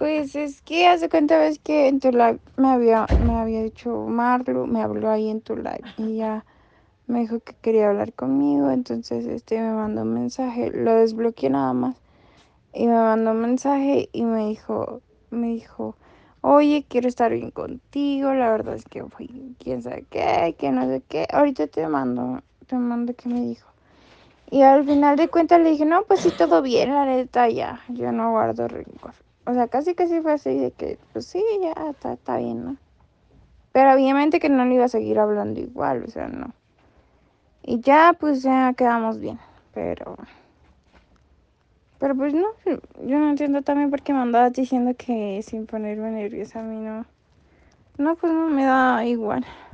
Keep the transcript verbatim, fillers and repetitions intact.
Pues es que hace cuenta vez que en tu live me había, me había dicho Marlo, me habló ahí en tu live y ya me dijo que quería hablar conmigo, entonces este me mandó un mensaje, lo desbloqueé nada más y me mandó un mensaje y me dijo, me dijo, oye, quiero estar bien contigo, la verdad es que fui, quién sabe qué, que no sé qué, ahorita te mando, te mando qué me dijo. Y al final de cuentas le dije, no, pues sí, todo bien, la neta, ya, yo no guardo rencor. O sea, casi casi fue así de que, pues sí, ya, está, está bien, ¿no? Pero obviamente que no le iba a seguir hablando igual, o sea, no. Y ya, pues ya quedamos bien, pero... Pero pues no, yo no entiendo también por qué me andabas diciendo que sin ponerme nerviosa a mí no. No, pues no me da igual.